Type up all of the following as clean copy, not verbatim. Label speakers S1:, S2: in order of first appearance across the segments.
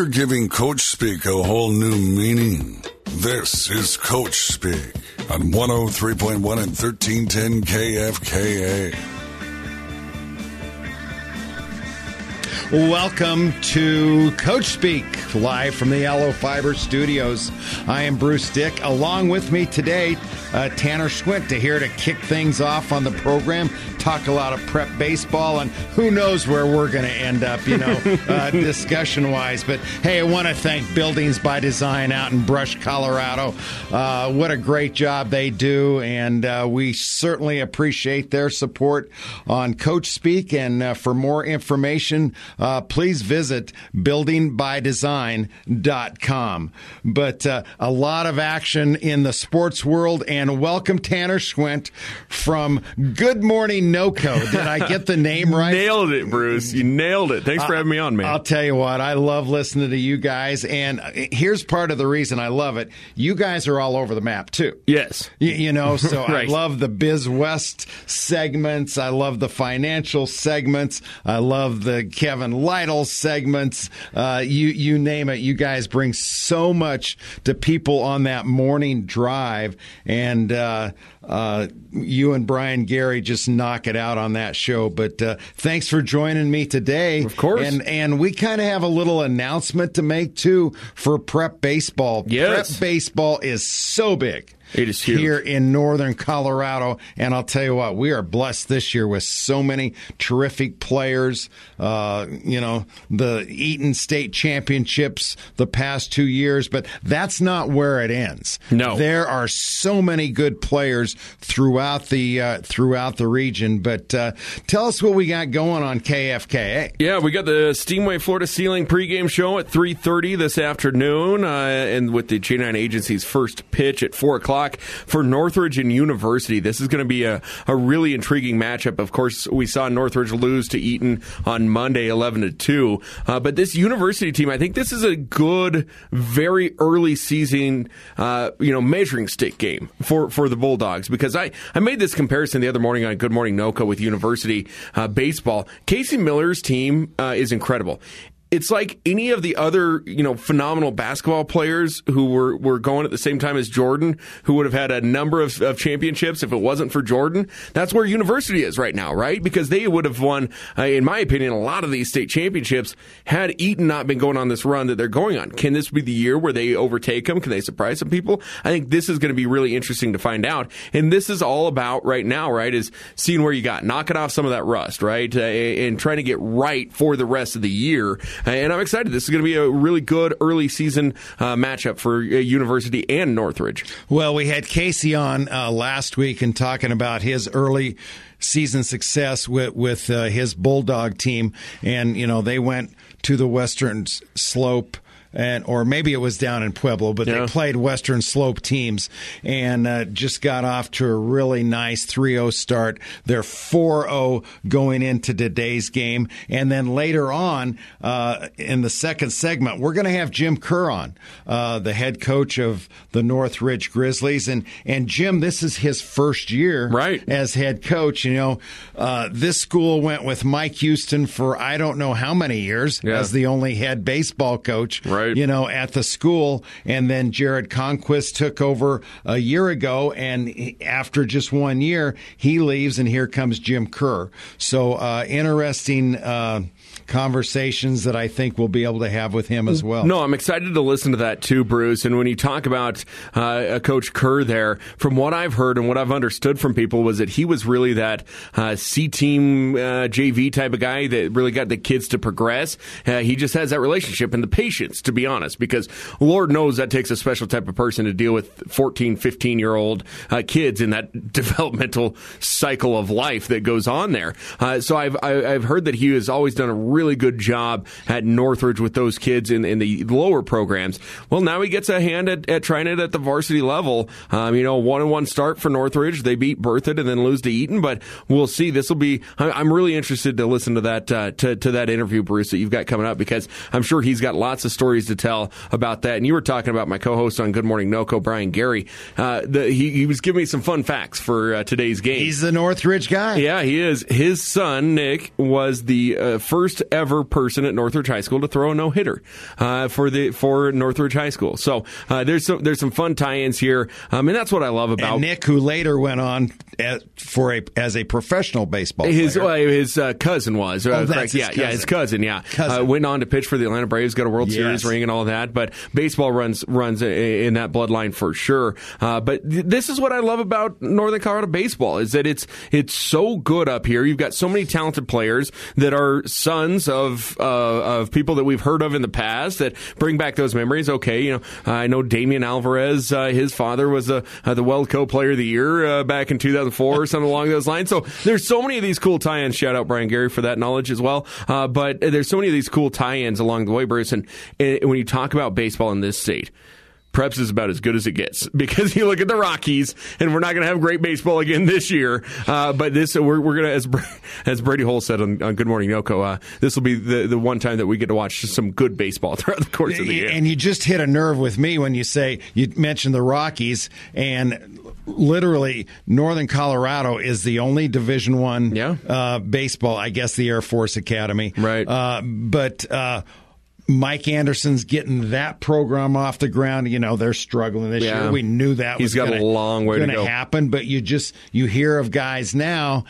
S1: You're giving Coach Speak a whole new meaning. This is Coach Speak on 103.1 and 1310 KFKA.
S2: Welcome to Coach Speak, live from the Yellow Fiber Studios. I am Bruce Dick. Along with me today, Tanner Schwint, here to kick things off on the program, talk a lot of prep baseball, and who knows where we're going to end up, discussion-wise. But, hey, I want to thank Buildings by Design out in Brush, Colorado. What a great job they do, and we certainly appreciate their support on Coach Speak. And for more information, please visit buildingbydesign.com. But a lot of action in the sports world, and welcome Tanner Schwint from Good Morning NoCo. Did I get the name right?
S3: Nailed it, Bruce. You nailed it. Thanks for having me on, man.
S2: I'll tell you what, I love listening to you guys, and here's part of the reason I love it. You guys are all over the map, too.
S3: Yes.
S2: So
S3: right.
S2: I love the Biz West segments. I love the financial segments. I love the Kevin Lytle segments. You name it. You guys bring so much to people on that morning drive, and you and Brian Gary just knock it out on that show. But thanks for joining me today.
S3: Of course.
S2: And we kind of have a little announcement to make, too, for prep baseball.
S3: Yes.
S2: Prep baseball is so big.
S3: It is huge.
S2: Here in northern Colorado, and I'll tell you what, we are blessed this year with so many terrific players. The Eaton State Championships the past 2 years, but that's not where it ends.
S3: No,
S2: there are so many good players throughout the region. But tell us what we got going on KFKA.
S3: Yeah, we got the Steamway Florida Ceiling pregame show at 3:30 this afternoon, and with the J9 Agency's first pitch at 4 o'clock. For Northridge and University. This is going to be a really intriguing matchup. Of course, we saw Northridge lose to Eaton on Monday, 11-2. But this University team, I think this is a good, very early season, measuring stick game for the Bulldogs. Because I made this comparison the other morning on Good Morning NoCo with University baseball. Casey Miller's team is incredible. It's like any of the other, phenomenal basketball players who were going at the same time as Jordan, who would have had a number of championships if it wasn't for Jordan. That's where University is right now, right? Because they would have won, in my opinion, a lot of these state championships had Eaton not been going on this run that they're going on. Can this be the year where they overtake them? Can they surprise some people? I think this is going to be really interesting to find out. And this is all about right now, right, is seeing where you got, knocking off some of that rust, right, and trying to get right for the rest of the year. And I'm excited. This is going to be a really good early season matchup for University and Northridge.
S2: Well, we had Casey on last week and talking about his early season success with his Bulldog team. And, they went to the Western Slope. Or maybe it was down in Pueblo, but they played Western Slope teams and just got off to a really nice 3-0 start. They're 4-0 going into today's game. And then later on, in the second segment, we're going to have Jim Kerr on, the head coach of the Northridge Grizzlies. And Jim, this is his first year as head coach. This school went with Mike Houston for I don't know how many years as the only head baseball coach. Right. At the school. And then Jared Conquest took over a year ago. And after just 1 year, he leaves, and here comes Jim Kerr. So interesting conversations that I think we'll be able to have with him as well.
S3: No, I'm excited to listen to that too, Bruce. And when you talk about Coach Kerr there, from what I've heard and what I've understood from people was that he was really that C-team JV type of guy that really got the kids to progress. He just has that relationship and the patience, to be honest, because Lord knows that takes a special type of person to deal with 14, 15-year-old kids in that developmental cycle of life that goes on there. So I've heard that he has always done a really good job at Northridge with those kids in the lower programs. Well, now he gets a hand at trying it at the varsity level. 1-1 start for Northridge. They beat Berthoud and then lose to Eaton, but we'll see. This will be. I'm really interested to listen to that to that interview, Bruce, that you've got coming up, because I'm sure he's got lots of stories to tell about that. And you were talking about my co-host on Good Morning NoCo, Brian Gary. He was giving me some fun facts for today's game.
S2: He's the Northridge guy.
S3: Yeah, he is. His son, Nick, was the first first ever person at Northridge High School to throw a no-hitter for Northridge High School. So there's some fun tie-ins here, and that's what I love about
S2: Nick, who later went on as a professional baseball player.
S3: His cousin was.
S2: That's his cousin.
S3: His cousin, went on to pitch for the Atlanta Braves, got a World Series ring and all that, but baseball runs in that bloodline for sure. But this is what I love about Northern Colorado baseball, is that it's so good up here. You've got so many talented players that are sons of people that we've heard of in the past that bring back those memories. Okay, I know Damian Alvarez, his father was the Weldco Player of the Year back in 2004 or something along those lines. So there's so many of these cool tie-ins. Shout out Brian Gary for that knowledge as well. But there's so many of these cool tie-ins along the way, Bruce. And when you talk about baseball in this state, Preps is about as good as it gets, because you look at the Rockies, and we're not going to have great baseball again this year. But we're going to, as Brady Hole said on Good Morning Yoko, this will be the one time that we get to watch some good baseball throughout the course of the year.
S2: And you just hit a nerve with me when you mentioned the Rockies, and literally Northern Colorado is the only Division I baseball. I guess the Air Force Academy,
S3: right?
S2: But Mike Anderson's getting that program off the ground. They're struggling this year. We knew that was
S3: got a long way to go.
S2: Happen, but you hear of guys now.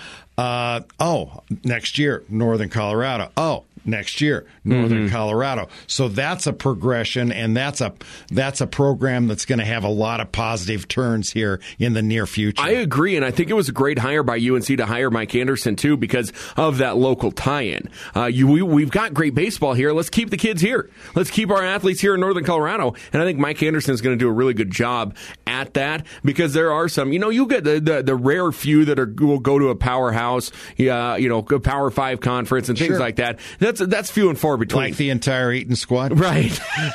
S2: Next year, Northern Colorado. Next year, Northern Colorado. So that's a progression, and that's a program that's going to have a lot of positive turns here in the near future.
S3: I agree, and I think it was a great hire by UNC to hire Mike Anderson, too, because of that local tie-in. We've got great baseball here. Let's keep the kids here. Let's keep our athletes here in Northern Colorado, and I think Mike Anderson is going to do a really good job at that, because there are some, you get the rare few that will go to a powerhouse, a Power 5 conference and things like that. That's few and far between.
S2: Like the entire Eaton squad?
S3: Right.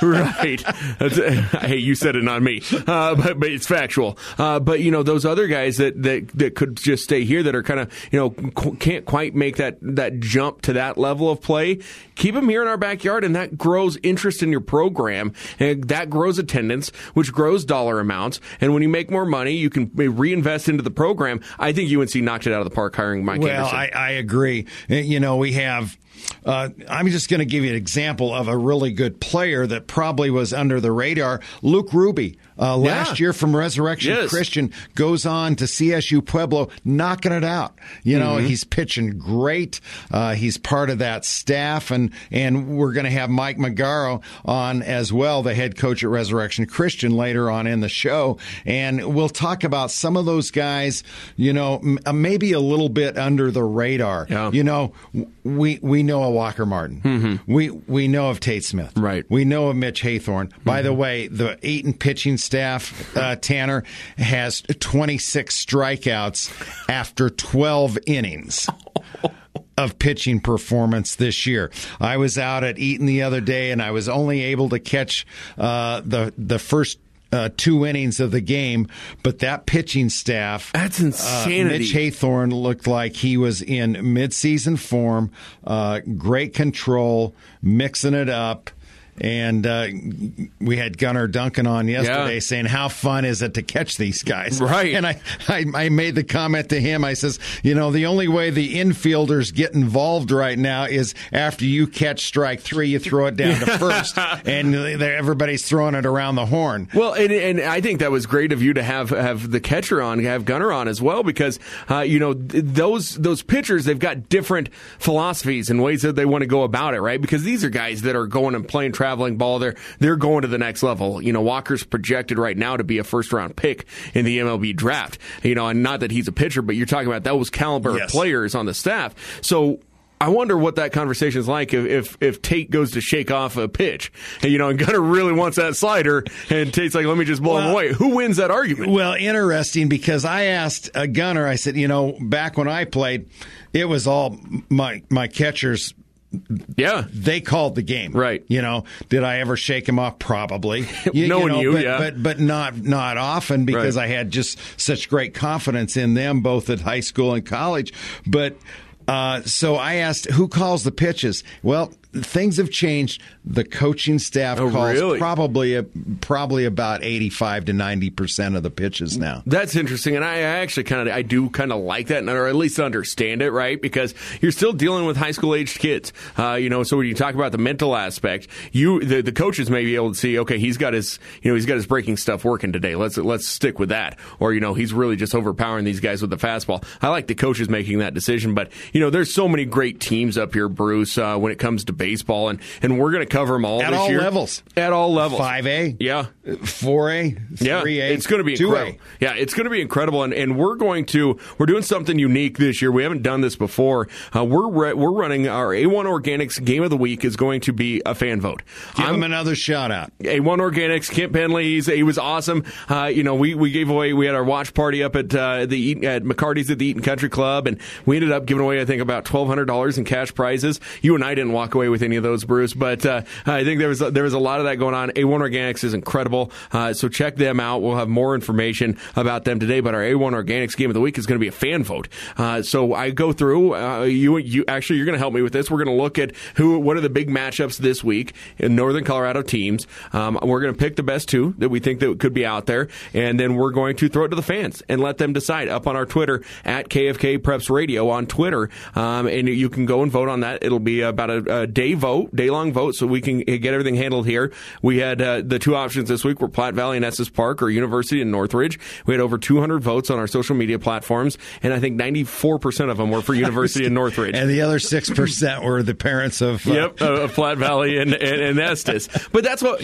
S3: Hey, you said it, not me. But it's factual. But, those other guys that could just stay here that are kind of, can't quite make that jump to that level of play, keep them here in our backyard, and that grows interest in your program, and that grows attendance, which grows dollar amounts. And when you make more money, you can reinvest into the program. I think UNC knocked it out of the park hiring Mike Anderson.
S2: Well, I agree. We have... I'm just going to give you an example of a really good player that probably was under the radar. Luke Ruby, last year from Resurrection Christian, goes on to CSU Pueblo, knocking it out. He's pitching great. He's part of that staff, and we're going to have Mike Magaro on as well, the head coach at Resurrection Christian, later on in the show, and we'll talk about some of those guys, maybe a little bit under the radar.
S3: Yeah.
S2: We know of Walker Martin. Mm-hmm. We know of Tate Smith.
S3: Right.
S2: We know of Mitch Haythorne. By the way, the Eaton pitching staff, Tanner, has 26 strikeouts after 12 innings of pitching performance this year. I was out at Eaton the other day, and I was only able to catch the first 2 innings of the game, but that pitching staff,
S3: that's insanity.
S2: Mitch Haythorne looked like he was in midseason form, great control, mixing it up. And we had Gunnar Duncan on yesterday saying, how fun is it to catch these guys?
S3: Right.
S2: And I made the comment to him. I says, the only way the infielders get involved right now is after you catch strike 3, you throw it down to first, and everybody's throwing it around the horn.
S3: Well, and I think that was great of you to have the catcher on, have Gunnar on as well, because those pitchers, they've got different philosophies and ways that they want to go about it, right? Because these are guys that are going and playing traveling ball. They're going to the next level. Walker's projected right now to be a first-round pick in the MLB draft. And not that he's a pitcher, but you're talking about those caliber of players on the staff. So I wonder what that conversation is like if Tate goes to shake off a pitch, and Gunnar really wants that slider, and Tate's like, let me just blow him away. Who wins that argument?
S2: Well, interesting, because I asked Gunnar, I said, back when I played, it was all my catchers.
S3: Yeah,
S2: they called the game.
S3: Right.
S2: Did I ever shake him off? Probably. But not often, because I had just such great confidence in them, both at high school and college. But so I asked, who calls the pitches? Well, things have changed. The coaching staff calls
S3: really?
S2: probably about 85 to 90% of the pitches now.
S3: That's interesting, and I actually I do kind of like that, or at least understand it, right? Because you're still dealing with high school aged kids, So when you talk about the mental aspect, the coaches may be able to see, okay, he's got his breaking stuff working today. Let's stick with that, or he's really just overpowering these guys with the fastball. I like the coaches making that decision, but there's so many great teams up here, Bruce, when it comes to baseball, and we're going to cover them all
S2: at
S3: this
S2: all
S3: year.
S2: levels.
S3: At all levels.
S2: 5A,
S3: yeah,
S2: 4A, 3A,
S3: yeah. It's going to be
S2: 2A.
S3: incredible. Yeah, it's going to be incredible, and we're doing something unique this year. We haven't done this before. We're running our A1 Organics Game of the Week is going to be a fan vote.
S2: Give him another shout out.
S3: A1 Organics, Kent Penley, he was awesome. We gave away. We had our watch party up at McCarty's at the Eaton Country Club, and we ended up giving away, I think, about $1,200 in cash prizes. You and I didn't walk away with any of those, Bruce, but I think there was a lot of that going on. A1 Organics is incredible, so check them out. We'll have more information about them today, but our A1 Organics Game of the Week is going to be a fan vote. So I go through. You actually, you're going to help me with this. We're going to look at what are the big matchups this week in Northern Colorado teams. We're going to pick the best two that we think that could be out there, and then we're going to throw it to the fans and let them decide up on our Twitter at KFK Preps Radio on Twitter, and you can go and vote on that. It'll be about a day-long vote, so we can get everything handled here. We had the two options this week were Platte Valley and Estes Park or University and Northridge. We had over 200 votes on our social media platforms, and I think 94% of them were for University and Northridge.
S2: And the other 6% were the parents of
S3: of Platte Valley and Estes. But that's what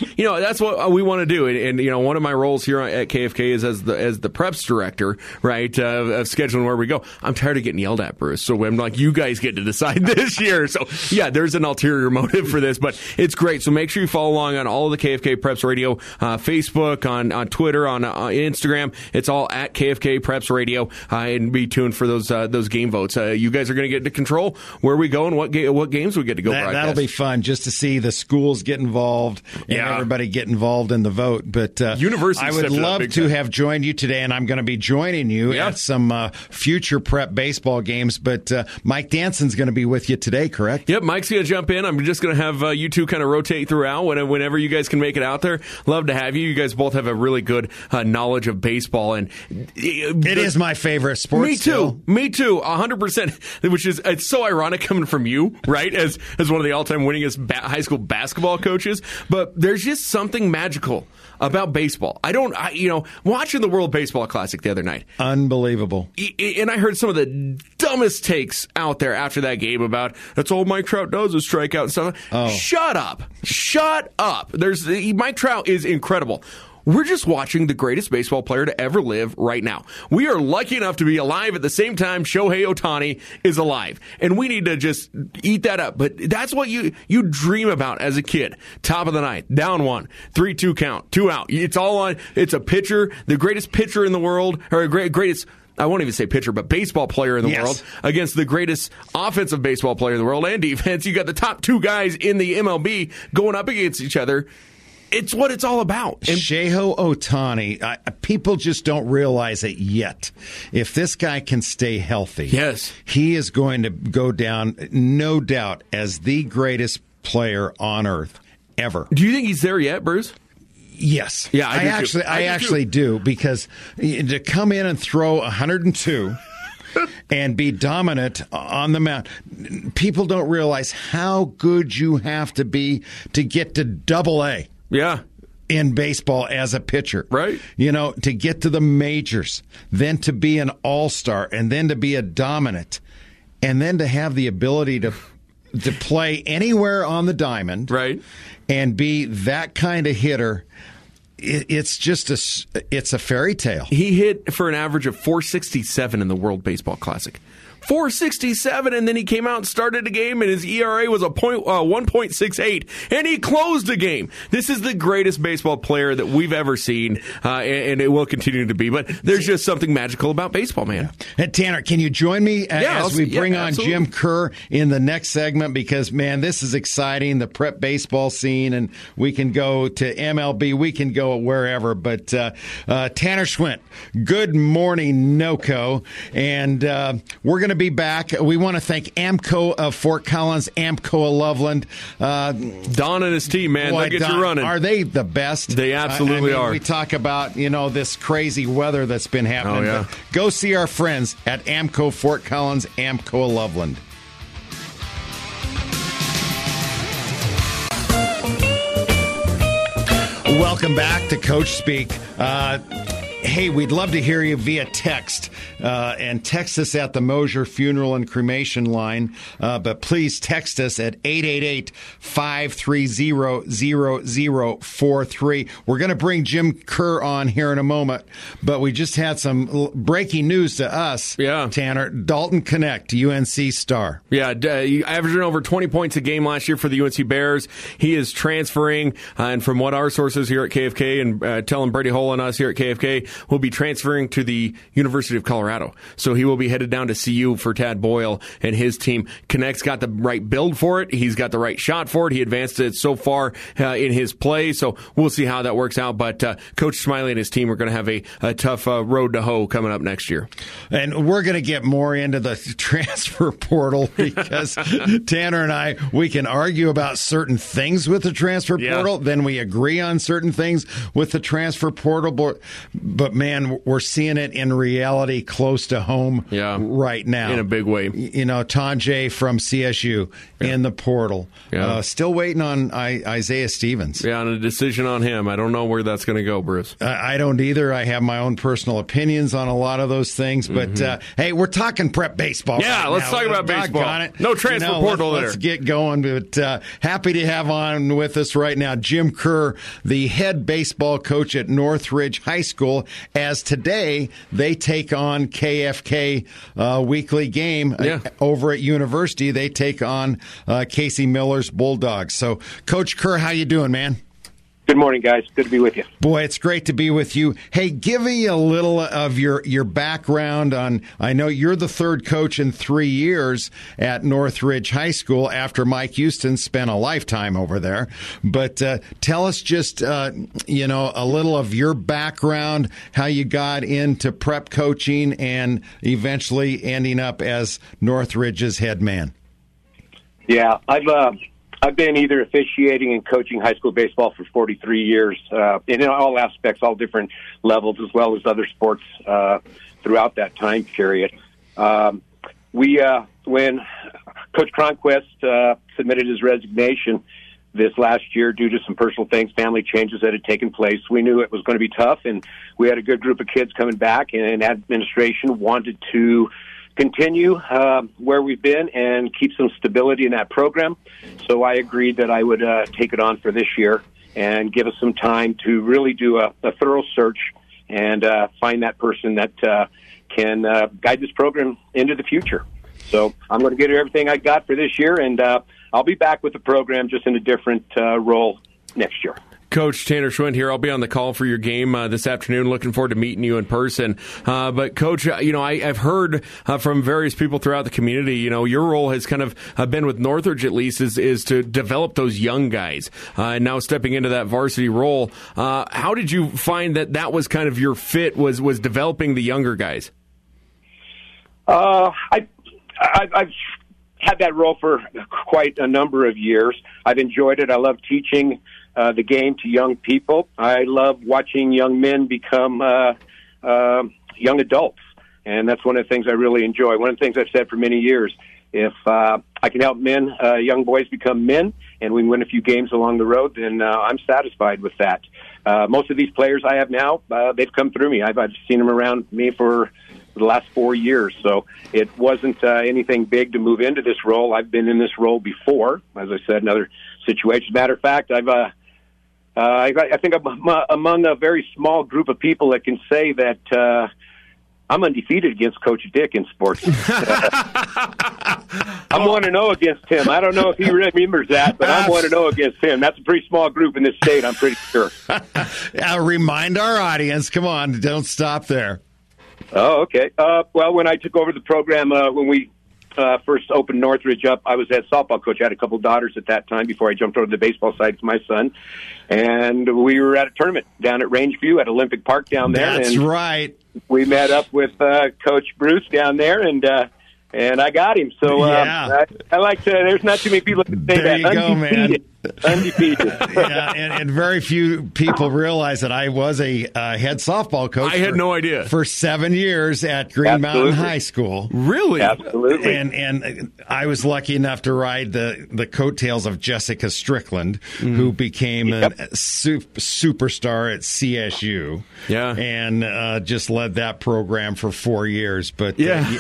S3: we want to do. And one of my roles here at KFK is as the preps director, right, of scheduling where we go. I'm tired of getting yelled at, Bruce. So I'm like, you guys get to decide this year. So yeah, there's an ulterior motive for this, but it's great. So make sure you follow along on all of the KFK Preps Radio, Facebook, on Twitter, on Instagram. It's all at KFK Preps Radio, and be tuned for those game votes. You guys are going to get to control where we go and what games we get to go broadcast.
S2: That'll be fun just to see the schools get involved and everybody get involved in the vote. But
S3: University,
S2: I would love to have joined you today, and I'm going to be joining you at some future prep baseball games. But Mike Danson's going to be with you today, correct?
S3: Yep, Mike's going to jump in. I'm just going to have you two kind of rotate throughout whenever you guys can make it out there. Love to have you. You guys both have a really good knowledge of baseball, and
S2: it is my favorite sport.
S3: Me too. Me too. 100%. Which is, it's so ironic coming from you, right? As one of the all-time winningest high school basketball coaches. But there's just something magical about baseball. Watching the World Baseball Classic the other night.
S2: Unbelievable.
S3: And I heard some of the dumbest takes out there after that game about that's all Mike Trout does is strike out and stuff. Oh. Shut up. Shut up. Mike Trout is incredible. We're just watching the greatest baseball player to ever live right now. We are lucky enough to be alive at the same time Shohei Ohtani is alive. And we need to just eat that up. But that's what you dream about as a kid. Top of the ninth, down 1, 3-2 count, 2 out. It's all on. It's a pitcher, the greatest pitcher in the world, or greatest, I won't even say pitcher, but baseball player in the world against the greatest offensive baseball player in the world and defense. You got the top 2 guys in the MLB going up against each other. It's what it's all about.
S2: Shohei Ohtani, people just don't realize it yet. If this guy can stay healthy, he is going to go down, no doubt, as the greatest player on earth ever.
S3: Do you think he's there yet, Bruce?
S2: Yes.
S3: Yeah,
S2: I actually do, because to come in and throw 102 and be dominant on the mound, people don't realize how good you have to be to get to Double-A.
S3: Yeah.
S2: In baseball as a pitcher.
S3: Right.
S2: To get to the majors, then to be an all-star, and then to be a dominant, and then to have the ability to play anywhere on the diamond.
S3: Right.
S2: And be that kind of hitter. It's just it's a fairy tale.
S3: He hit for an average of 467 in the World Baseball Classic. 467, and then he came out and started a game, and his ERA was 1.68, and he closed the game. This is the greatest baseball player that we've ever seen, and it will continue to be. But there's just something magical about baseball, man.
S2: And Tanner, can you join me as we bring on Jim Kerr in the next segment? Because, man, this is exciting, the prep baseball scene, and we can go to MLB, we can go wherever. But Tanner Schwint, good morning, NOCO, and we're going to be back. We want to thank AMCO of Fort Collins, AMCO of Loveland.
S3: Don and his team, man, they'll get
S2: Don,
S3: you running.
S2: Are they the best?
S3: They absolutely are.
S2: We talk about, this crazy weather that's been happening.
S3: Oh, yeah.
S2: But go see our friends at AMCO Fort Collins, AMCO of Loveland. Welcome back to Coach Speak. Hey, we'd love to hear you via text, and text us at the Mosier Funeral and Cremation line, but please text us at 888-530-0043. We're going to bring Jim Kerr on here in a moment, but we just had some breaking news to us, Tanner. Dalton Connect, UNC star.
S3: Yeah, averaging over 20 points a game last year for the UNC Bears. He is transferring, and from what our sources here at KFK and telling Brady Hole and us here at KFK, will be transferring to the University of Colorado. So he will be headed down to CU for Tad Boyle and his team. Connect's got the right build for it. He's got the right shot for it. He advanced it so far in his play. So we'll see how that works out. But Coach Smiley and his team are going to have a tough road to hoe coming up next year.
S2: And we're going to get more into the transfer portal because Tanner and I, we can argue about certain things with the transfer portal. Then we agree on certain things with the transfer portal. But man, we're seeing it in reality close to home right now.
S3: In a big way.
S2: Tanjay from CSU in the portal. Still waiting on Isaiah Stevens.
S3: Yeah, and a decision on him. I don't know where that's going to go, Bruce.
S2: I don't either. I have my own personal opinions on a lot of those things. But, hey, we're talking prep baseball.
S3: Yeah, let's talk about baseball. No transfer portal there.
S2: Let's get going. But happy to have on with us right now Jim Kerr, the head baseball coach at Northridge High School, as today they take on KFK weekly game over at University. They take on Casey Miller's Bulldogs. So, Coach Kerr, how you doing, man?
S4: Good morning, guys. Good to be with you.
S2: Boy, it's great to be with you. Hey, give me a little of your background on, I know you're the third coach in 3 years at Northridge High School after Mike Houston spent a lifetime over there. But tell us just, a little of your background, how you got into prep coaching and eventually ending up as Northridge's head man.
S4: Yeah, I've been either officiating and coaching high school baseball for 43 years, in all aspects, all different levels, as well as other sports throughout that time period. When Coach Cronquist submitted his resignation this last year due to some personal things, family changes that had taken place, we knew it was going to be tough, and we had a good group of kids coming back, and administration wanted to continue where we've been and keep some stability in that program. So I agreed that I would take it on for this year and give us some time to really do a thorough search and find that person that can guide this program into the future. So I'm going to get everything I got for this year, and I'll be back with the program just in a different role next year.
S3: Coach, Tanner Schwint here. I'll be on the call for your game this afternoon. Looking forward to meeting you in person. But, Coach, I've heard from various people throughout the community, your role has kind of been with Northridge at least is to develop those young guys. And now stepping into that varsity role, how did you find that was kind of your fit, was developing the younger guys?
S4: I've had that role for quite a number of years. I've enjoyed it. I love teaching the game to young people. I love watching young men become young adults, and that's one of the things I really enjoy. One of the things I've said for many years, if I can help young boys become men, and we can win a few games along the road, then I'm satisfied with that. Most of these players I have now, they've come through me. I've seen them around me for the last 4 years, so it wasn't anything big to move into this role. I've been in this role before, as I said, in other situations. Matter of fact, I think I'm among a very small group of people that can say that I'm undefeated against Coach Dick in sports. I'm 1-0 against him. I don't know if he remembers that, but I'm 1-0 against him. That's a pretty small group in this state, I'm pretty sure.
S2: Remind our audience. Come on, don't stop there.
S4: Oh, okay. Well, when I took over the program, when we first opened Northridge up, I was head softball coach. I had a couple of daughters at that time before I jumped over to the baseball side with my son. And we were at a tournament down at Rangeview at Olympic Park down there.
S2: That's right.
S4: We met up with Coach Bruce down there, and and I got him. So
S2: Yeah.
S4: I like to. There's not too many people that say
S2: There
S4: that.
S2: you go, man.
S4: Undefeated.
S2: Yeah, and very few people realize that I was a head softball coach.
S3: I had no idea.
S2: For 7 years at Green Mountain High School.
S3: Really?
S4: Absolutely.
S2: And I was lucky enough to ride the coattails of Jessica Strickland, who became a superstar at CSU.
S3: Yeah.
S2: And just led that program for 4 years. But,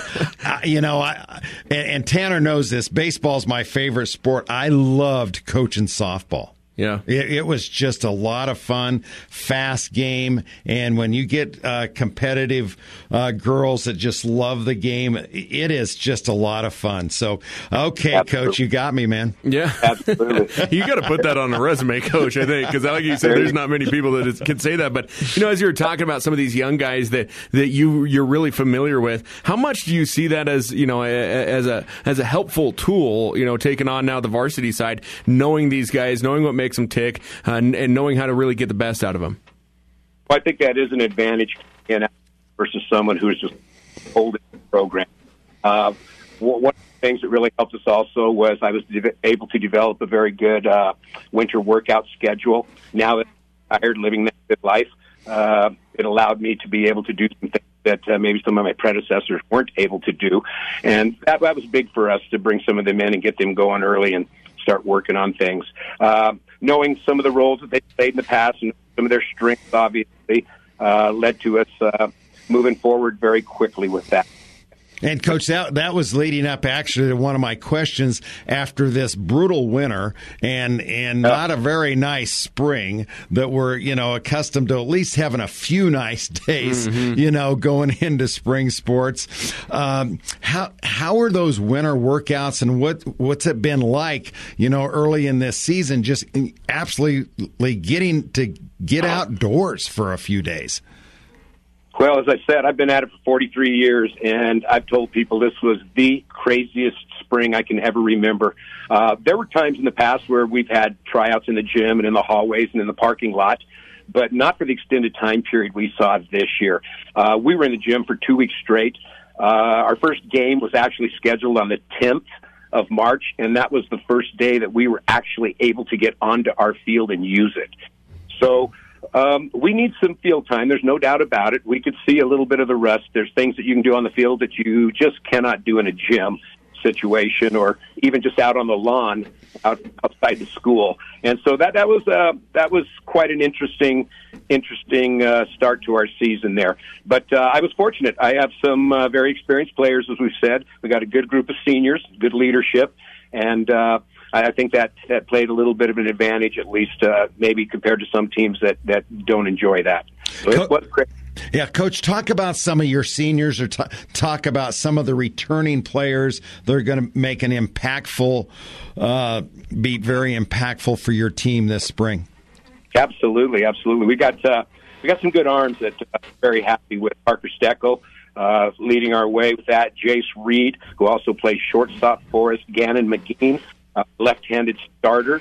S2: and Tanner knows this. Baseball's my favorite sport. I loved coaching softball.
S3: Yeah.
S2: It was just a lot of fun, fast game, and when you get competitive girls that just love the game, it is just a lot of fun. So, okay,
S4: Absolutely.
S2: Coach, you got me, man.
S3: Yeah.
S4: Absolutely.
S3: You got to put that on a resume, Coach, I think, because like you said, there's not many people that can say that. But, as you're talking about some of these young guys that you're really familiar with, how much do you see that as, as a helpful tool, taking on now the varsity side, knowing these guys, knowing what makes them tick, and knowing how to really get the best out of them?
S4: Well, I think that is an advantage versus someone who's just holding the program. One of the things that really helped us also was I was able to develop a very good winter workout schedule. Now that I'm tired living that good life, it allowed me to be able to do some things that maybe some of my predecessors weren't able to do. And that was big for us to bring some of them in and get them going early and start working on things. Knowing some of the roles that they played in the past and some of their strengths, obviously, led to us moving forward very quickly with that.
S2: And, Coach, that was leading up actually to one of my questions after this brutal winter and not a very nice spring that we're, accustomed to at least having a few nice days, going into spring sports. How are those winter workouts and what's it been like, early in this season, just absolutely getting to get outdoors for a few days?
S4: Well, as I said, I've been at it for 43 years, and I've told people this was the craziest spring I can ever remember. There were times in the past where we've had tryouts in the gym and in the hallways and in the parking lot, but not for the extended time period we saw this year. We were in the gym for 2 weeks straight. Our first game was actually scheduled on the 10th of March, and that was the first day that we were actually able to get onto our field and use it. So we need some field time. There's no doubt about it. We could see a little bit of the rust. There's things that you can do on the field that you just cannot do in a gym situation or even just out on the lawn outside the school. And so that was quite an interesting start to our season there. But I was fortunate. I have some very experienced players, as we've said. We got a good group of seniors, good leadership, and I think that played a little bit of an advantage, at least maybe compared to some teams that don't enjoy that. So it was great.
S2: Yeah, Coach, talk about some of your seniors or talk about some of the returning players that are going to make an impactful, be very impactful for your team this spring.
S4: Absolutely. We got some good arms that I'm very happy with. Parker Steckel leading our way with that. Jace Reed, who also plays shortstop for us. Gannon McGee, left-handed starter.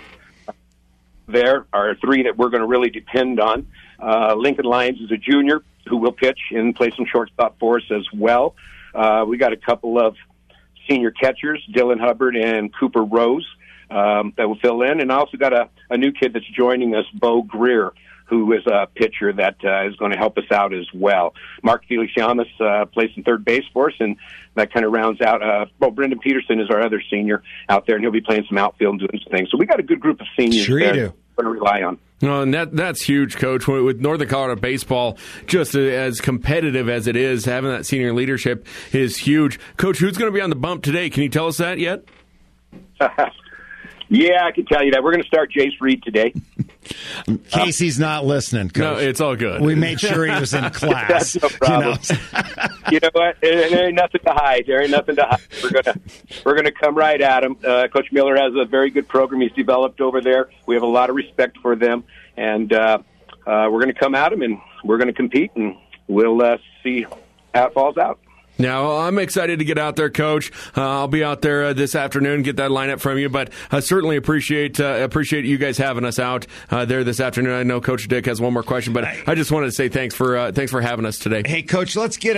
S4: There are three that we're going to really depend on. Lincoln Lyons is a junior who will pitch and play some shortstop for us as well. We got a couple of senior catchers, Dylan Hubbard and Cooper Rose, that will fill in. And I also got a new kid that's joining us, Bo Greer, who is a pitcher that is going to help us out as well. Mark Felicianis plays some third base for us, and that kind of rounds out. Brendan Peterson is our other senior out there, and he'll be playing some outfield and doing some things. So we got a good group of seniors there we're going to rely on.
S3: No, and that's huge, Coach. With Northern Colorado baseball, just as competitive as it is, having that senior leadership is huge. Coach, who's going to be on the bump today? Can you tell us that yet?
S4: Yeah, I can tell you that. We're going to start Jace Reed today.
S2: Casey's not listening, Coach.
S3: No, it's all good.
S2: We made sure he was in class.
S4: That's no problem. You know what? There ain't nothing to hide. We're gonna come right at him. Coach Miller has a very good program he's developed over there. We have a lot of respect for them, and we're going to come at him, and we're going to compete, and we'll see how it falls out.
S3: Now, I'm excited to get out there, Coach. I'll be out there this afternoon, get that lineup from you, but I certainly appreciate you guys having us out there this afternoon. I know Coach Dick has one more question, but I just wanted to say thanks for having us today.
S2: Hey, Coach, let's get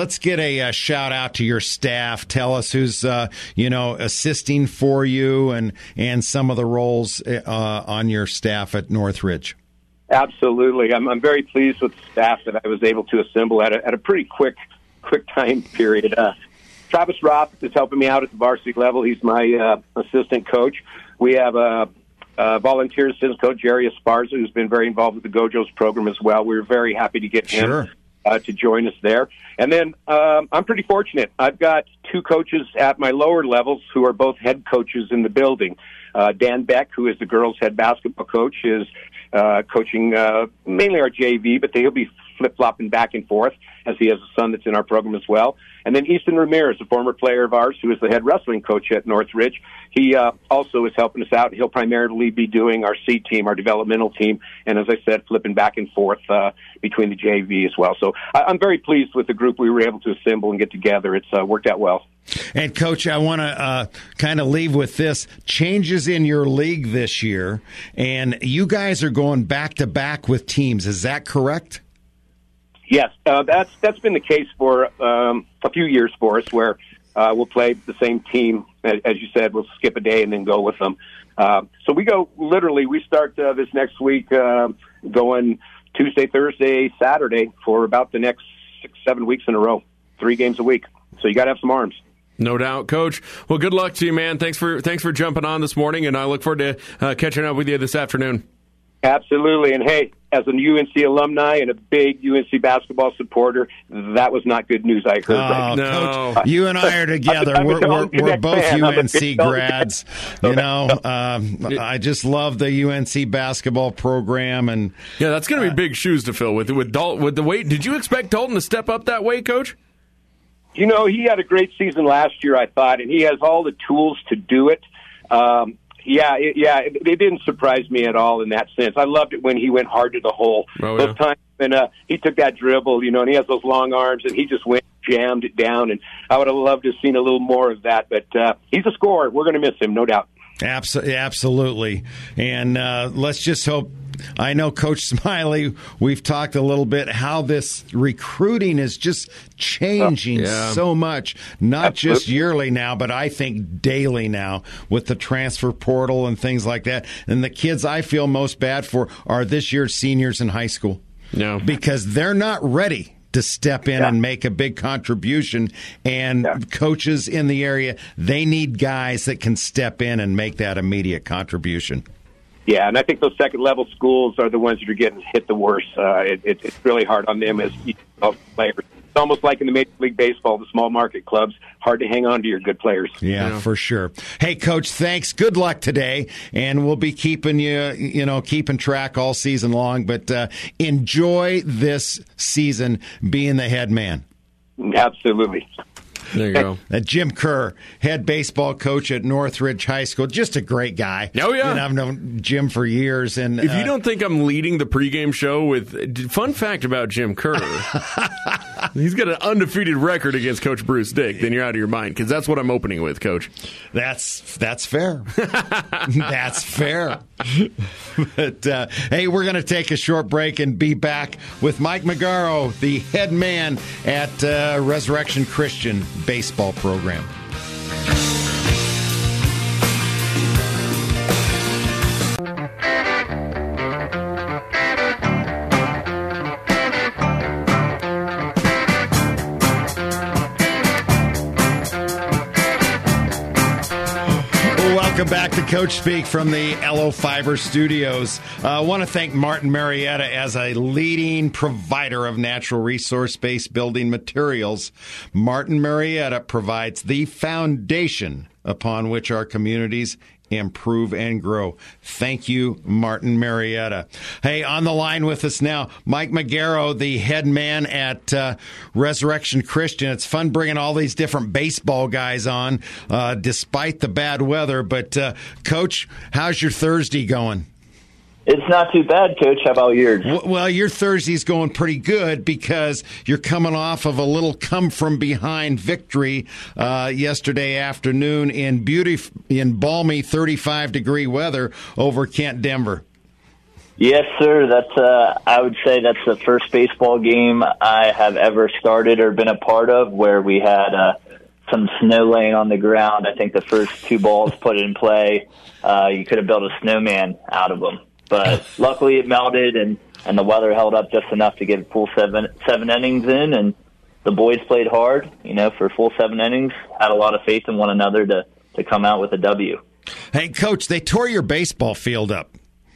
S2: a shout out to your staff. Tell us who's assisting for you and some of the roles on your staff at Northridge.
S4: Absolutely, I'm very pleased with the staff that I was able to assemble at a pretty quick time period. Travis Roth is helping me out at the varsity level. He's my assistant coach. We have a volunteer assistant coach, Jerry Esparza, who's been very involved with the Gojos program as well. We're very happy to get him to join us there. And then I'm pretty fortunate. I've got two coaches at my lower levels who are both head coaches in the building. Dan Beck, who is the girls' head basketball coach, is coaching mainly our JV, but he'll be flip-flopping back and forth as he has a son that's in our program as well. And then Easton Ramirez, a former player of ours who is the head wrestling coach at Northridge, he also is helping us out. He'll primarily be doing our C team, our developmental team, and as I said, flipping back and forth between the JV as well. So I'm very pleased with the group we were able to assemble and get together. It's worked out well.
S2: And, Coach, I want to kind of leave with this. Changes in your league this year, and you guys are going back-to-back with teams. Is that correct?
S4: Yes, that's been the case for a few years for us, where we'll play the same team. As you said, we'll skip a day and then go with them. So we start this next week going Tuesday, Thursday, Saturday for about the next 6-7 weeks in a row, 3 games a week. So you got to have some arms.
S3: No doubt, Coach. Well, good luck to you, man. Thanks for jumping on this morning, and I look forward to catching up with you this afternoon.
S4: Absolutely. And, hey, as a UNC alumni and a big UNC basketball supporter, that was not good news, I heard.
S2: Oh, no. Coach, you and I are together. We're both UNC grads. I just love the UNC basketball program. And
S3: yeah, that's going to be big shoes to fill with Dalton. With the weight, did you expect Dalton to step up that way, Coach?
S4: He had a great season last year, I thought, and he has all the tools to do it. It didn't surprise me at all in that sense. I loved it when he went hard to the hole. Those times when he took that dribble, and he has those long arms, and he just jammed it down. And I would have loved to have seen a little more of that. But he's a scorer. We're going to miss him, no doubt.
S2: Absolutely. And let's just hope. I know, Coach Smiley, we've talked a little bit how this recruiting is just changing so much, not just yearly now, but I think daily now with the transfer portal and things like that. And the kids I feel most bad for are this year's seniors in high school.
S3: No.
S2: Because they're not ready to step in and make a big contribution. And coaches in the area, they need guys that can step in and make that immediate contribution.
S4: Yeah, and I think those second-level schools are the ones that are getting hit the worst. It's really hard on them as players. It's almost like in the Major League Baseball, the small market clubs, hard to hang on to your good players.
S2: Yeah, for sure. Hey, Coach, thanks. Good luck today, and we'll be keeping keeping track all season long. But enjoy this season being the head man.
S4: Absolutely.
S3: There you go.
S2: Jim Kerr, head baseball coach at Northridge High School. Just a great guy.
S3: Oh, yeah.
S2: And I've known Jim for years. And
S3: if you don't think I'm leading the pregame show with... Fun fact about Jim Kerr. He's got an undefeated record against Coach Bruce Dick. Then you're out of your mind, because that's what I'm opening with, Coach.
S2: That's fair. That's fair. But, hey, we're going to take a short break and be back with Mike Magaro, the head man at Resurrection Christian baseball program. Welcome back to Coach Speak from the LO Fiber Studios. I want to thank Martin Marietta as a leading provider of natural resource-based building materials. Martin Marietta provides the foundation upon which our communities improve and grow. Thank you, Martin Marietta. Hey, on the line with us now, Mike Magaro, the head man at Resurrection Christian. It's fun bringing all these different baseball guys on, despite the bad weather. But, Coach, how's your Thursday going?
S5: It's not too bad, Coach. How about yours?
S2: Well, your Thursday's going pretty good because you're coming off of a little come-from-behind victory yesterday afternoon in balmy 35-degree weather over Kent Denver.
S5: Yes, sir. That's I would say that's the first baseball game I have ever started or been a part of where we had some snow laying on the ground. I think the first 2 balls put in play, you could have built a snowman out of them. But luckily it melted and the weather held up just enough to get full seven innings in, and the boys played hard, for full 7 innings, had a lot of faith in one another to come out with a W.
S2: Hey, Coach, they tore your baseball field up.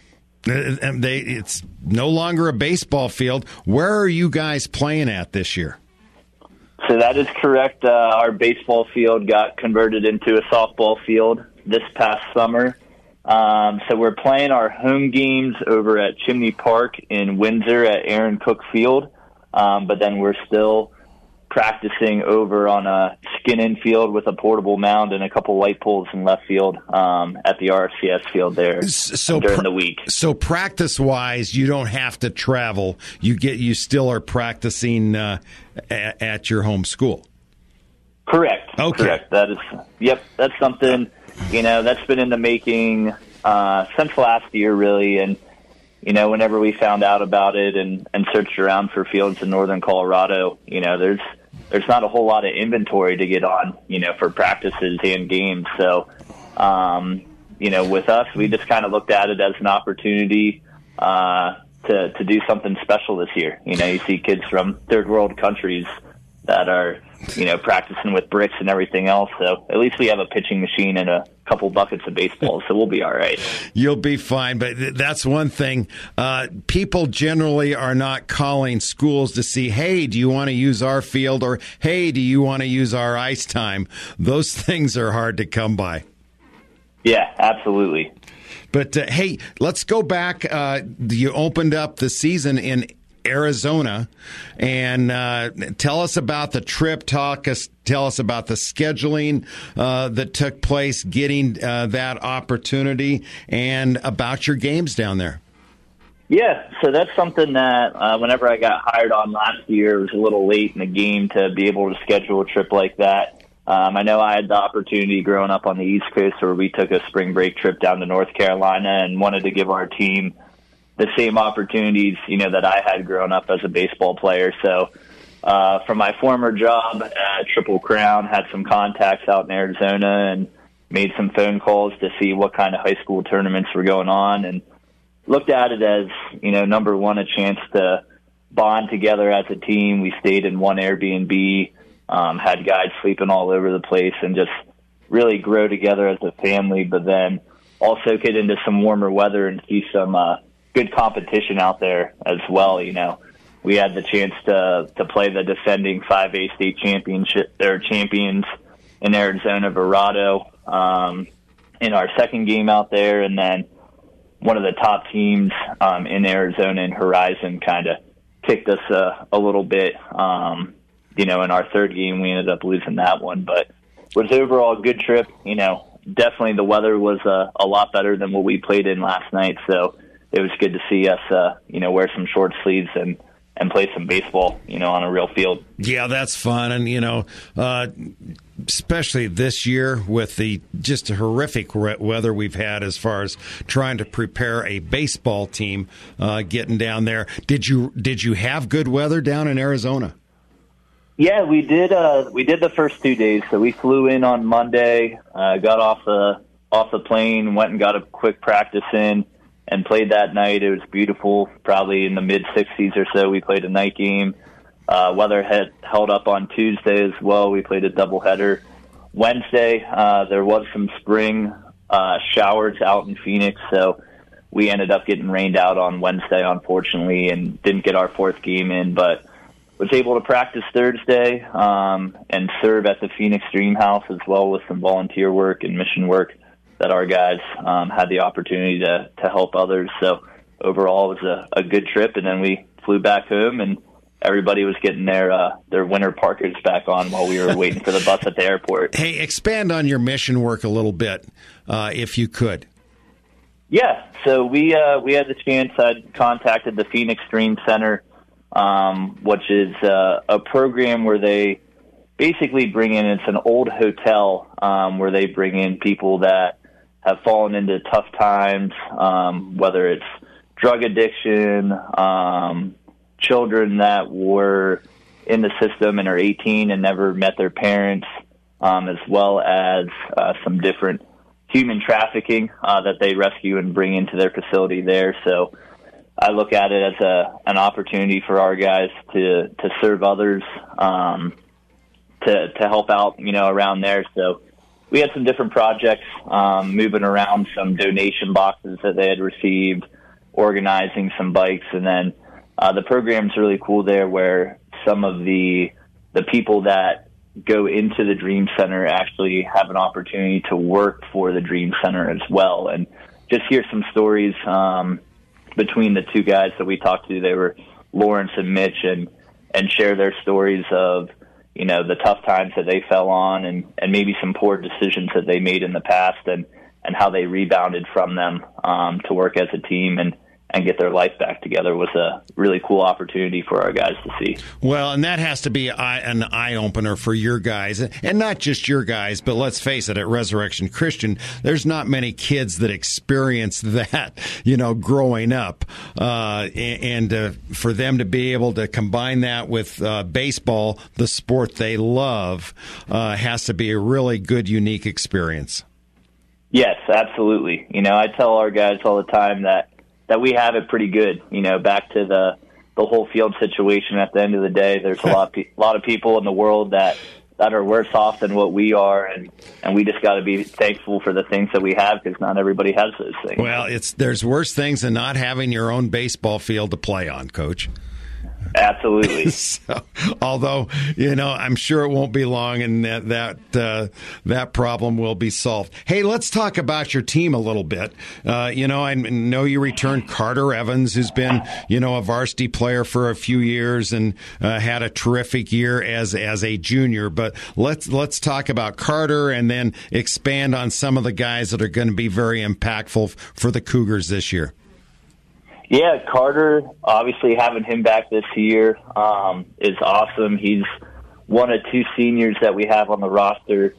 S2: It's no longer a baseball field. Where are you guys playing at this year?
S5: So that is correct. Our baseball field got converted into a softball field this past summer. So we're playing our home games over at Chimney Park in Windsor at Aaron Cook Field. But then we're still practicing over on a skin-in field with a portable mound and a couple light poles in left field at the RFCS field there during the week.
S2: So practice-wise, you don't have to travel. You still are practicing at your home school.
S5: Correct.
S2: Okay.
S5: Correct. That's something, that's been in the making since last year, really. And, whenever we found out about it and searched around for fields in northern Colorado, there's not a whole lot of inventory to get on, for practices and games. So, with us, we just kind of looked at it as an opportunity to do something special this year. You see kids from third world countries that are, practicing with bricks and everything else. So at least we have a pitching machine and a couple buckets of baseball, so we'll be all right.
S2: You'll be fine, but that's one thing. People generally are not calling schools to see, hey, do you want to use our field? Or, hey, do you want to use our ice time? Those things are hard to come by.
S5: Yeah, absolutely.
S2: But, hey, let's go back. You opened up the season in Arizona, and tell us about the trip. Tell us about the scheduling that took place, getting that opportunity, and about your games down there.
S5: Yeah, so that's something that whenever I got hired on last year, it was a little late in the game to be able to schedule a trip like that. I know I had the opportunity growing up on the East Coast where we took a spring break trip down to North Carolina and wanted to give our team the same opportunities, that I had growing up as a baseball player. So from my former job at Triple Crown, had some contacts out in Arizona and made some phone calls to see what kind of high school tournaments were going on, and looked at it as, number one, a chance to bond together as a team. We stayed in one Airbnb, had guys sleeping all over the place, and just really grow together as a family, but then also get into some warmer weather and see some good competition out there as well. We had the chance to play the defending 5A state champions in Arizona, Verado, in our second game out there, and then one of the top teams in Arizona and Horizon kind of kicked us a little bit. In our third game, we ended up losing that one, but it was overall a good trip. Definitely the weather was a lot better than what we played in last night, so it was good to see us, wear some short sleeves and play some baseball, on a real field.
S2: Yeah, that's fun. And, especially this year with the just horrific weather we've had as far as trying to prepare a baseball team getting down there. Did you have good weather down in Arizona?
S5: Yeah, we did. We did the first 2 days. So we flew in on Monday, got off the plane, went and got a quick practice in, and played that night. It was beautiful, probably in the mid-60s or so. We played a night game. Weather had held up on Tuesday as well. We played a doubleheader. Wednesday, there was some spring showers out in Phoenix, so we ended up getting rained out on Wednesday, unfortunately, and didn't get our fourth game in, but was able to practice Thursday and serve at the Phoenix Dream House as well with some volunteer work and mission work that our guys had the opportunity to help others. So overall, it was a good trip, and then we flew back home, and everybody was getting their winter parkas back on while we were waiting for the bus at the airport.
S2: Hey, expand on your mission work a little bit, if you could.
S5: Yeah, so we had the chance. I contacted the Phoenix Dream Center, which is a program where they basically bring in, it's an old hotel where they bring in people that have fallen into tough times, whether it's drug addiction, children that were in the system and are 18 and never met their parents, as well as some different human trafficking that they rescue and bring into their facility there. So I look at it as an opportunity for our guys to serve others, to help out, around there. So we had some different projects, moving around some donation boxes that they had received, organizing some bikes, and then the program's really cool there where some of the people that go into the Dream Center actually have an opportunity to work for the Dream Center as well. And just hear some stories between the two guys that we talked to. They were Lawrence and Mitch, and share their stories of, the tough times that they fell on and maybe some poor decisions that they made in the past and how they rebounded from them to work as a team and get their life back together was a really cool opportunity for our guys to see.
S2: Well, and that has to be an eye-opener for your guys, and not just your guys, but let's face it, at Resurrection Christian, there's not many kids that experience that, growing up. And for them to be able to combine that with baseball, the sport they love, has to be a really good, unique experience.
S5: Yes, absolutely. I tell our guys all the time that we have it pretty good, back to the whole field situation. At the end of the day, there's a lot of people in the world that are worse off than what we are, and we just got to be thankful for the things that we have, because not everybody has those things.
S2: Well, there's worse things than not having your own baseball field to play on, Coach.
S5: Absolutely.
S2: So, although, I'm sure it won't be long and that problem will be solved. Hey, let's talk about your team a little bit. I know you returned Carter Evans, who's been, a varsity player for a few years and had a terrific year as a junior. But let's talk about Carter and then expand on some of the guys that are going to be very impactful for the Cougars this year.
S5: Yeah, Carter, obviously having him back this year is awesome. He's one of two seniors that we have on the roster.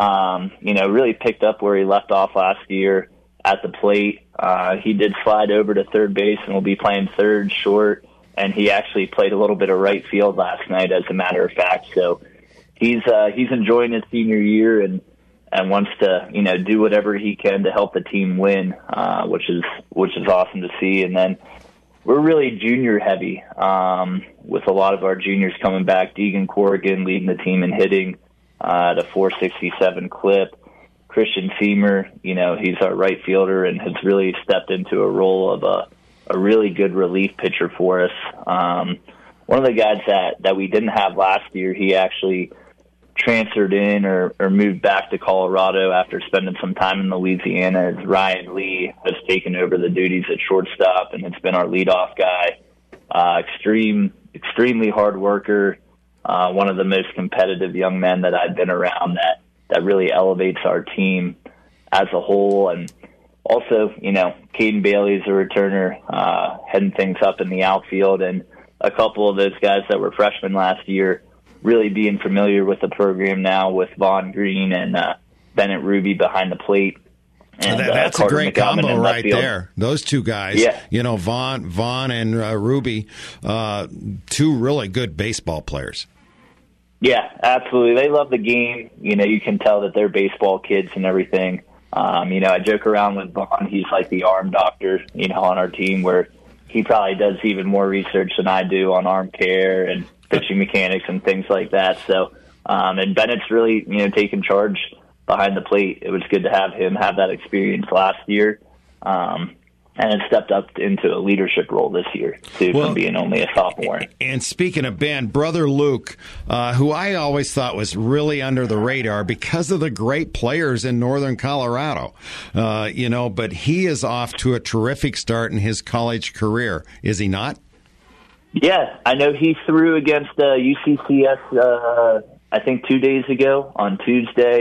S5: Really picked up where he left off last year at the plate. He did slide over to third base and will be playing third short, and he actually played a little bit of right field last night, as a matter of fact. So he's enjoying his senior year and wants to, do whatever he can to help the team win, which is awesome to see. And then we're really junior heavy, with a lot of our juniors coming back. Deegan Corrigan leading the team in hitting at a 467 clip. Christian Femer, he's our right fielder and has really stepped into a role of a really good relief pitcher for us. One of the guys that we didn't have last year, he actually transferred in or moved back to Colorado after spending some time in Louisiana, as Ryan Lee has taken over the duties at shortstop, and it's been our leadoff guy. Extremely hard worker, one of the most competitive young men that I've been around that really elevates our team as a whole. And also, Caden Bailey's a returner, heading things up in the outfield, and a couple of those guys that were freshmen last year really being familiar with the program now, with Vaughn Green and Bennett Ruby behind the plate. And,
S2: that's
S5: Carter
S2: a great
S5: McGovern
S2: combo right
S5: field.
S2: there. Those two guys,
S5: yeah.
S2: Vaughn and Ruby, two really good baseball players.
S5: Yeah, absolutely. They love the game. You can tell that they're baseball kids and everything. I joke around with Vaughn. He's like the arm doctor, on our team, where he probably does even more research than I do on arm care and pitching mechanics and things like that. So, and Bennett's really, taking charge behind the plate. It was good to have him have that experience last year, and has stepped up into a leadership role this year, too, from being only a sophomore.
S2: And speaking of Ben, brother Luke, who I always thought was really under the radar because of the great players in Northern Colorado, but he is off to a terrific start in his college career, is he not?
S5: Yeah, I know he threw against UCCS, I think 2 days ago on Tuesday.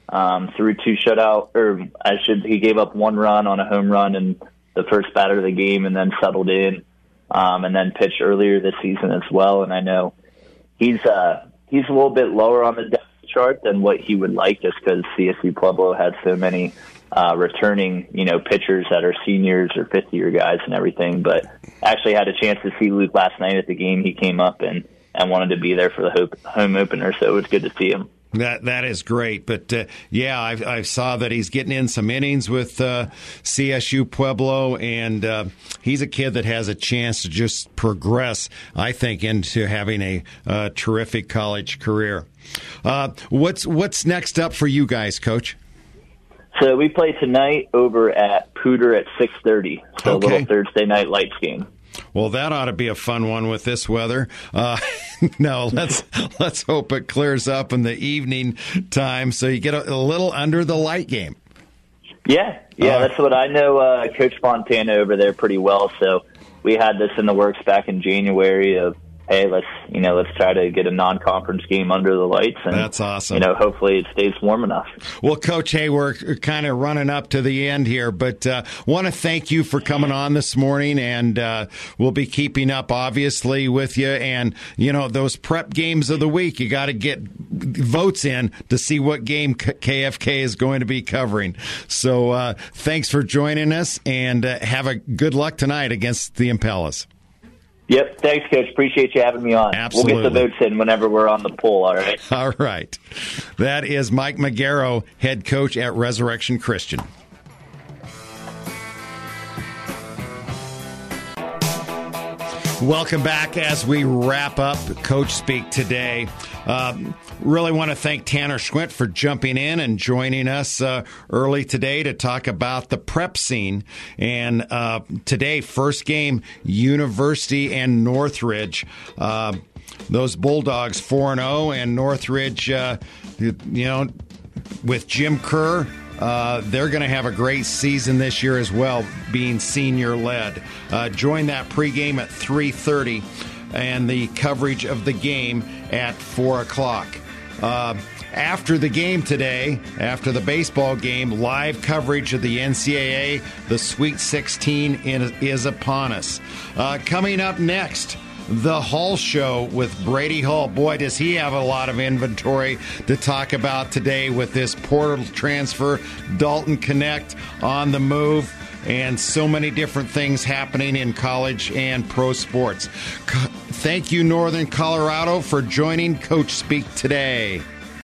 S5: threw 2 shutout, he gave up 1 run on a home run in the first batter of the game, and then settled in, and then pitched earlier this season as well. And I know he's a little bit lower on the depth chart than what he would like, just because CSU Pueblo had so many returning, pitchers that are seniors or fifth-year guys and everything. But actually had a chance to see Luke last night at the game. He came up and wanted to be there for the home opener, so it was good to see him.
S2: That is great, but I saw that he's getting in some innings with CSU Pueblo, and he's a kid that has a chance to just progress, I think, into having a terrific college career. What's next up for you guys, Coach?
S5: So we play tonight over at Pooter at 6:30, so
S2: Okay.
S5: a little Thursday night lights game.
S2: Well, that ought to be a fun one with this weather. No, let's hope it clears up in the evening time so you get a little under the light game.
S5: Yeah, that's what I know. Coach Fontana over there pretty well. So we had this in the works back in January of, hey, let's try to get a non-conference game under the lights, and
S2: that's awesome.
S5: Hopefully it stays warm enough.
S2: Well, Coach, hey, we're kind of running up to the end here, but want to thank you for coming on this morning, and we'll be keeping up, obviously, with you. And those prep games of the week, you got to get votes in to see what game KFK is going to be covering. So thanks for joining us, and have a good luck tonight against the Impellas.
S5: Yep. Thanks, Coach. Appreciate you having me on.
S2: Absolutely.
S5: We'll get the votes in whenever we're on the poll, all right?
S2: All right. That is Mike Magaro, head coach at Resurrection Christian. Welcome back as we wrap up Coach Speak today. Really want to thank Tanner Schwint for jumping in and joining us early today to talk about the prep scene. And today, first game, University and Northridge. Those Bulldogs 4-0, and Northridge, with Jim Kerr, they're going to have a great season this year as well, being senior-led. Join that pregame at 3:30 and the coverage of the game at 4 o'clock. After the game today, after the baseball game, live coverage of the NCAA, the Sweet 16 is upon us. Coming up next, The Hall Show with Brady Hall. Boy, does he have a lot of inventory to talk about today with this portal transfer, Dalton Connect on the move, and so many different things happening in college and pro sports. Thank you, Northern Colorado, for joining Coach Speak today.